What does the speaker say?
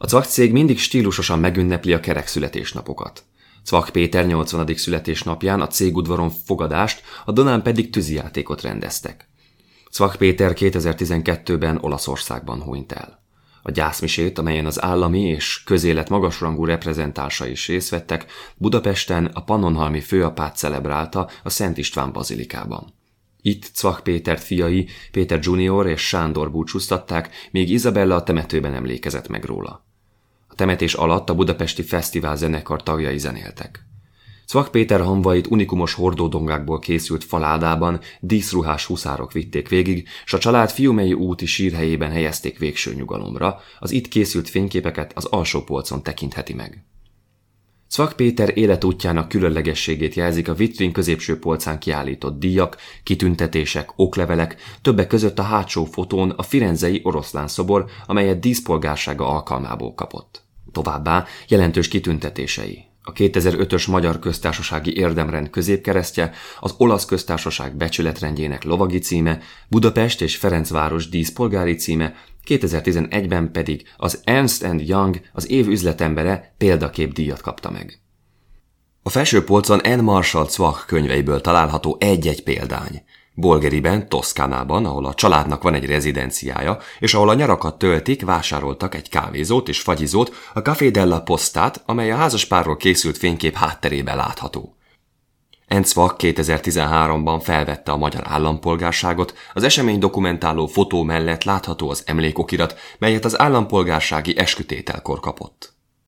A Cvak cég mindig stílusosan megünnepli a kerek születésnapokat. Cvak Péter 80. születésnapján a cégudvaron fogadást, a Donán pedig tűzijátékot rendeztek. Cvak Péter 2012-ben Olaszországban hunyt el. A gyászmisét, amelyen az állami és közélet magasrangú reprezentálsai is részt vettek, Budapesten a Pannonhalmi főapát celebrálta a Szent István bazilikában. Itt Cvak Péter fiai, Péter Junior és Sándor búcsúztatták, míg Izabella a temetőben emlékezett meg róla. A temetés alatt a budapesti fesztivál zenekar tagjai zenéltek. Cvak Péter hamvait unikumos hordódongákból készült faládában díszruhás huszárok vitték végig, s a család Fiumei úti sírhelyében helyezték végső nyugalomra, az itt készült fényképeket az alsó polcon tekintheti meg. Cvak Péter életútjának különlegességét jelzik a vitrין középső polcán kiállított díjak, kitüntetések, oklevelek, többek között a hátsó fotón a firenzei oroszlán szobor, amelyet díszpolgársága alkalmából kapott. Továbbá jelentős kitüntetései: a 2005-ös Magyar Köztársasági Érdemrend középkeresztje, az Olasz Köztársaság becsületrendjének lovagi címe, Budapest és Ferencváros díszpolgári címe, 2011-ben pedig az Ernst & Young, az év üzletembere példakép díjat kapta meg. A felső polcon Anne Marshall Cvak könyveiből található egy-egy példány. Bolgheriben, Toszkánában, ahol a családnak van egy rezidenciája, és ahol a nyarakat töltik, vásároltak egy kávézót és fagyizót, a Café della Postát, amely a házaspárról készült fénykép hátterében látható. Anne Cvak 2013-ban felvette a magyar állampolgárságot, az esemény dokumentáló fotó mellett látható az emlékokirat, melyet az állampolgársági eskütételkor kapott.